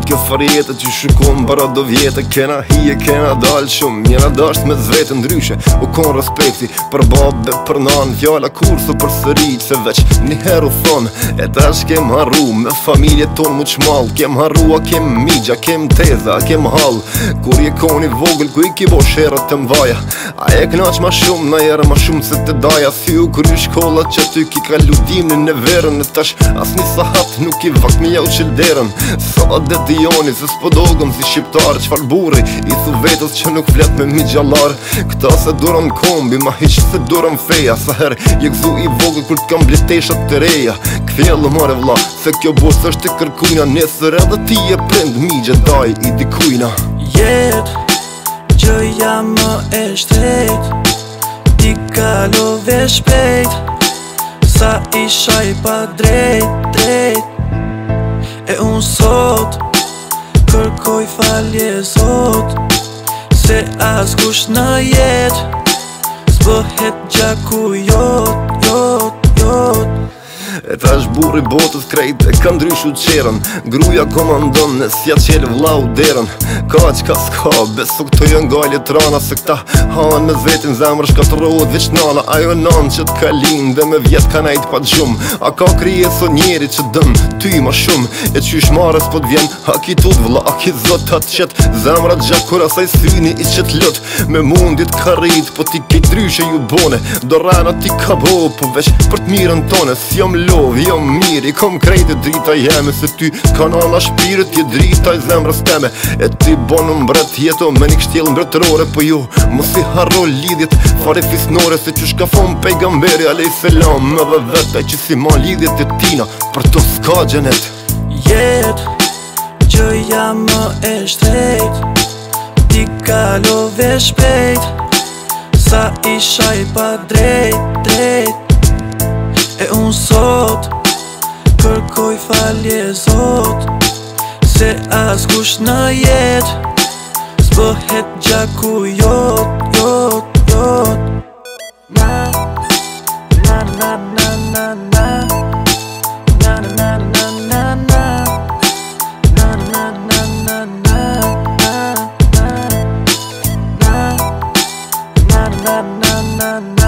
Kjo farjetë që shukon bara do vjetë. Kena hije, kena dalë shumë, njena dasht me zvete ndryshe. U kon respekti për babë, për nanë, fjalla kurso për sërit. Se veç një heru thonë, e tash kem harru me familje ton mu qmal. Kem harrua, kem migja, kem teza, kem hall. Kur je koni vogël, ku i ki bo sherët të mvaja. A e knaq ma shumë, na jere ma shumë se të daja. Thiu kur i shkolla që ty ki ka ludimin në verën. E tash as një sahat nuk i vakt me jau qilderën. Sa dhe dijoni se s'po dogëm si shqiptar. Qfar burri i thu vetës që nuk flet me migjallar. Këta se durën kombi, ma hiq se durën feja. Sa her je gzu i vogël kur t'kam bleteshat të reja. Kthjellë more vlla, se kjo bos është e kërkujna. Nesër edhe ti e prind migje daj i dikujna. Gjëja më e shtrejt, ti kalove shpejt. Sa isha i pa drejt. E unë sot kërkoj falje Zot, se as kush në jet s'bëhet gjaku jot. E tash burri botës krejt e ka ndryshu qerën. Gruja komandon e s'ja qelë vlau derën. Ka qka s'ka, beso këto jën gajlje trana. Se këta hanë me zetin zemrë shkatërot veç nana. Ajo nanë që t'ka linë dhe me vjet ka najt pa gjum. A ka krije so njeri që dëm ty ma shumë. E qysh marës po t'vjen, a ki tut vla, a ki zot atë qet. Zemra gjakur asaj syni i qet lot. Me mundit ka rrit, po ti kejt dryshe ju bone. Do rana ti ka bo, po veç për t'mirën tone. S'jom lov, jom mirë, i kom krejt e drita jeme. Se ty kanana shpirit, je drita i zemrës teme. E ti bonë mbret jeto me një kështjel mbretërore. Po jo, mos i harro lidhjet fare fisnore. Se që shka fon pejgamberi alej selam. Me dhe vetaj që si ma lidhjet e tina, për to s'ka gjenet. Gjëja më e shtrejt, ti kalove shpejt. Sa isha i pa drejt. E unë sot kërkoj falje Zot, se as kush në jet s'bëhet gjaku jot. Na na na na na na na na na na na na na na na na na na